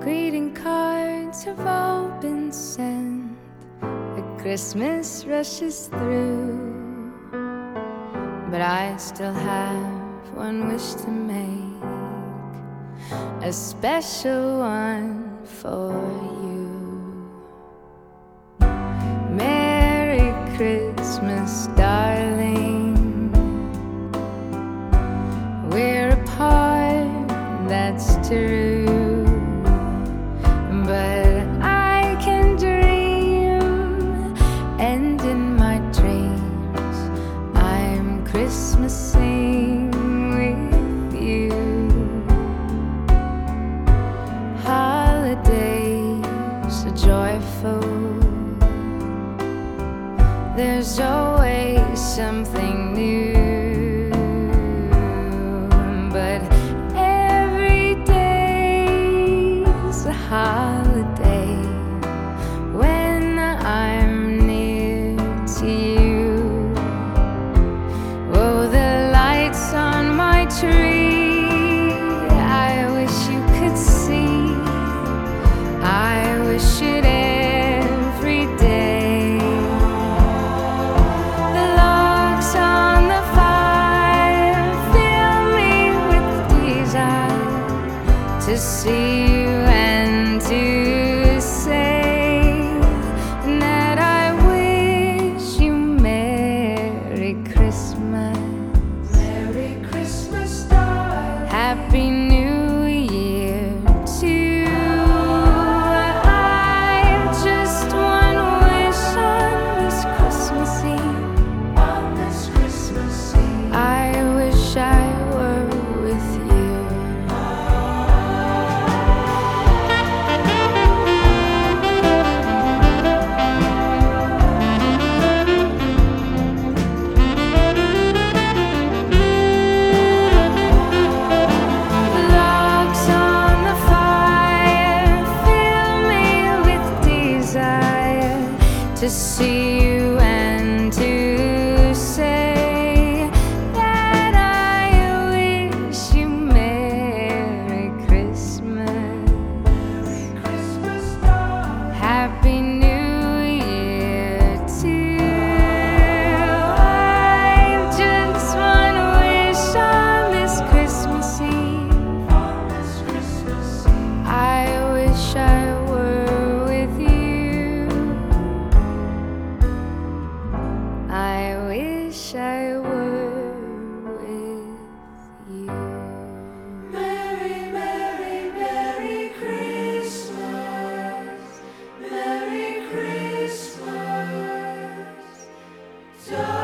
Greeting cards have all been sent, the Christmas rushes through, but I still have one wish to make, a special one for you. Merry Christmas, darling. We're apart, that's true, but I can dream, and in my dreams I'm Christmasing with you. Holidays are joyful, there's always something new, but every day's a holiday when I'm near to you. Oh, the lights on my tree, I wish you could see. I wish it every day. The logs on the fire fill me with desire to see you and to say that I wish you Merry Christmas. Merry Christmas, darling. Happy New Year too. I've just one wish on this Christmas Eve. On this Christmas Eve, I wish I were with you. Logs on the fire fill me with desire to see you and to say that I wish you Merry Christmas. Merry Christmas, darling. Happy New Year too. I've just one wish on this Christmas Eve. On this Christmas Eve, I wish I were with you. I wish I were with you. Merry, Merry, Merry Christmas. Merry Christmas, darling.